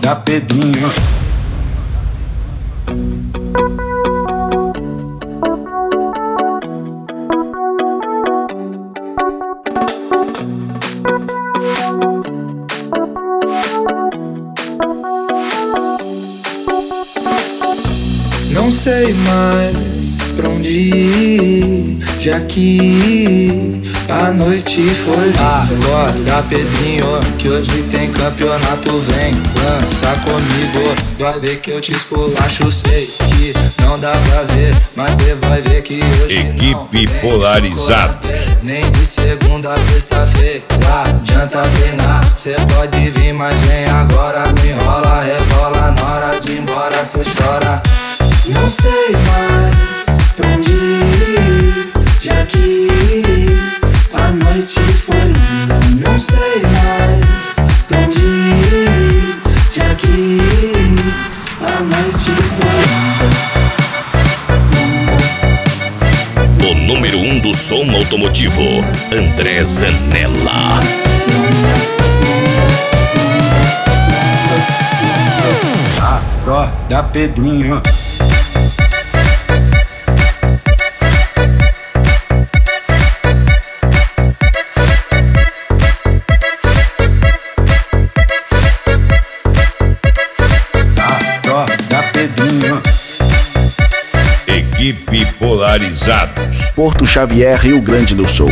da Pedrinho. Não sei mais pra onde ir, já que a noite foi. Acorda, Pedrinho, que hoje tem campeonato. Vem, dança comigo, vai ver que eu te esculacho. Sei que não dá pra ver, mas cê vai ver que hoje Equipe não Polarizados. nem de segunda a sexta-feira adianta treinar. Cê pode vir, mas vem agora. Me enrola, rebola, na hora de ir embora cê chora. Não sei mais pra onde ir, já que a noite foi longa. Não sei mais pra onde ir, já que a noite foi longa. O número 1 do som automotivo, André Zanella. Acorda, Pedrinho. Da Pedrinho. Equipe Polarizados. Porto Xavier, Rio Grande do Sul.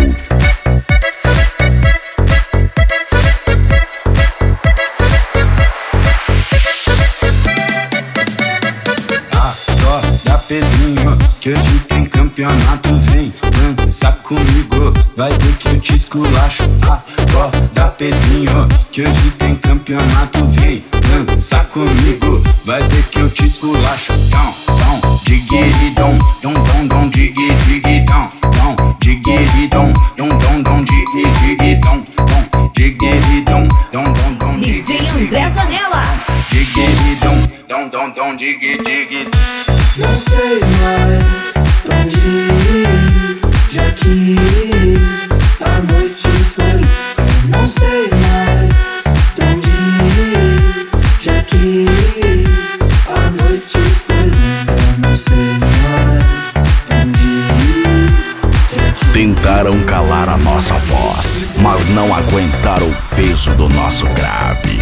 Da Pedrinho, que hoje tem campeonato. Vem, dança comigo, vai ver que eu te esculacho. Da Pedrinho, que hoje tem campeonato. Vem, dança comigo, vai ver que eu te esculacho. Dom, digidom, dom, digidom, dom, digidom, dom, digidom, digidom, dom, DJ André Zanella. digidom, dom, digidom. Não sei mais pra onde ir, já que a noite foi longa. Não sei mais pra onde ir, já que a noite foi longa. Não sei mais pra onde ir, já que... Tentaram calar a nossa voz, mas não aguentaram o peso do nosso grave.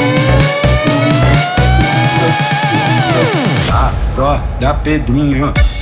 Da Pedrinho.